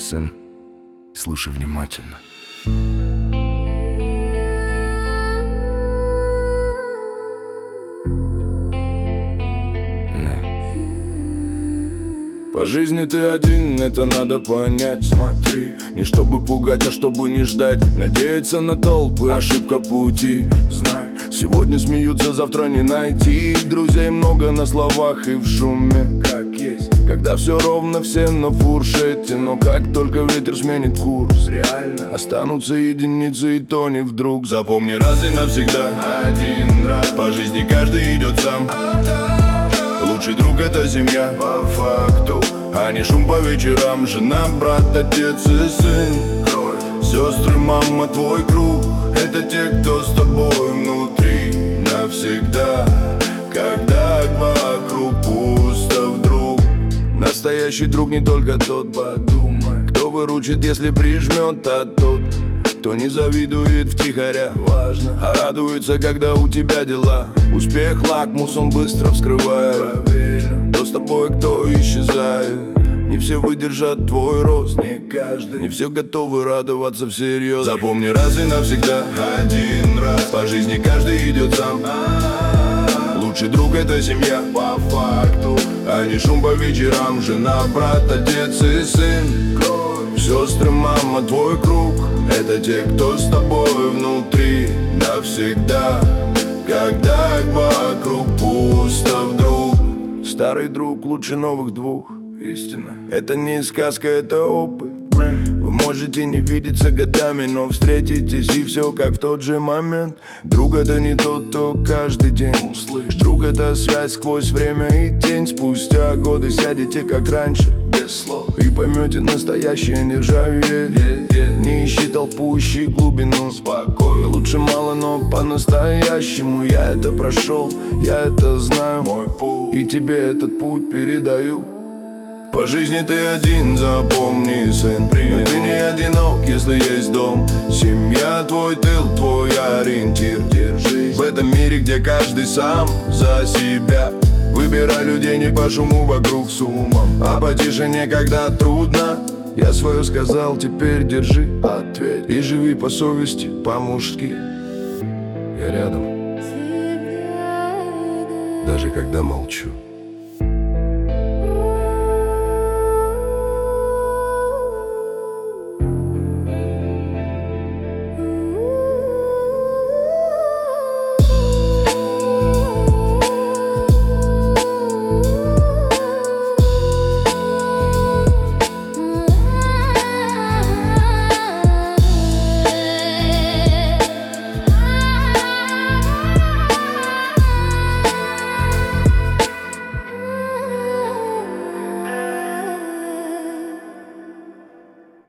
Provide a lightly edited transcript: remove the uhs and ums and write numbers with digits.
сын. Слушай внимательно. По жизни ты один, это надо понять. Смотри, не чтобы пугать, а чтобы не ждать. Надеяться на толпы, ошибка пути. Знай, сегодня смеются, завтра не найти. Друзей много на словах и в шуме, как есть. Когда все ровно, все на фуршете. Но как только ветер сменит курс, реально останутся единицы, и то не вдруг. Запомни раз и навсегда, один раз. По жизни каждый идет сам. Лучший друг — это семья, по факту, а не шум по вечерам. Жена, брат, отец и сын, кровь, сестры, мама, твой круг. Это те, кто с тобой внутри навсегда. Когда вокруг пусто вдруг. Настоящий друг не только тот, подумай, кто выручит, если прижмет, а тот, кто не завидует втихаря, важно, а радуется, когда у тебя дела. Успех лакмус, он быстро вскрывает. Проверь, кто с тобой, кто исчезает. Не все выдержат твой рост, не каждый. Не все готовы радоваться всерьез. Запомни раз и навсегда, один раз. По жизни каждый идет сам. Лучший друг — это семья, по факту, а не шум по вечерам. Жена, брат, отец и сын, кровь, сестры, мама, твой круг. Это те, кто с тобой внутри навсегда. Когда вокруг пусто вдруг. Старый друг лучше новых двух. Истина, это не сказка, это опыт. Вы можете не видеться годами, но встретитесь, и все как в тот же момент. Друг — это не тот, кто каждый день услышь. Друг — это связь сквозь время и тень. Спустя годы сядете как раньше, без слов, и поймете, настоящее не ржавеет. Не ищи толпу, ищи глубину. Спокойно, лучше мало, но по-настоящему. Я это прошел, я это знаю, мой путь, и тебе этот путь передаю. По жизни ты один, запомни, сын. Но ты не одинок, если есть дом. Семья — твой тыл, твой ориентир. Держись в этом мире, где каждый сам за себя. Выбирай людей не по шуму вокруг с умом, а по тишине, когда трудно. Я свое сказал, теперь держи ответ. И живи по совести, по-мужски. Я рядом, даже когда молчу.